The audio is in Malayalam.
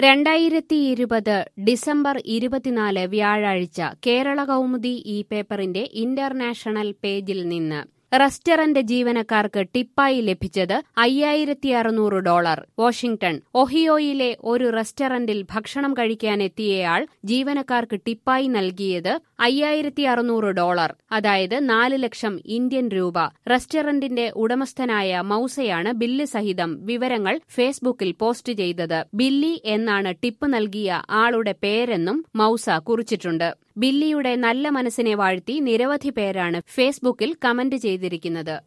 2020 ഡിസംബർ 24 വ്യാഴാഴ്ച കേരള കൗമുദി ഈ പേപ്പറിന്റെ ഇന്റർനാഷണൽ പേജിൽ നിന്ന് റെസ്റ്ററന്റ് ജീവനക്കാർക്ക് ടിപ്പായി ലഭിച്ചത് $5,600. വാഷിംഗ്ടൺ. ഒഹിയോയിലെ ഒരു റെസ്റ്ററന്റിൽ ഭക്ഷണം കഴിക്കാനെത്തിയയാൾ ജീവനക്കാർക്ക് ടിപ്പായി നൽകിയത് $5,600, അതായത് 4 ലക്ഷം ഇന്ത്യൻ രൂപ. റെസ്റ്ററന്റിന്റെ ഉടമസ്ഥനായ മൌസയാണ് ബില്ല് സഹിതം വിവരങ്ങൾ ഫേസ്ബുക്കിൽ പോസ്റ്റ് ചെയ്തത്. ബില്ലി എന്നാണ് ടിപ്പ് നൽകിയ ആളുടെ പേരെന്നും മൌസ കുറിച്ചിട്ടുണ്ട്. ബില്ലിയുടെ നല്ല മനസ്സിനെ വാഴ്ത്തി നിരവധി പേരാണ് ഫേസ്ബുക്കിൽ കമന്റ് ചെയ്തിരിക്കുന്നത്.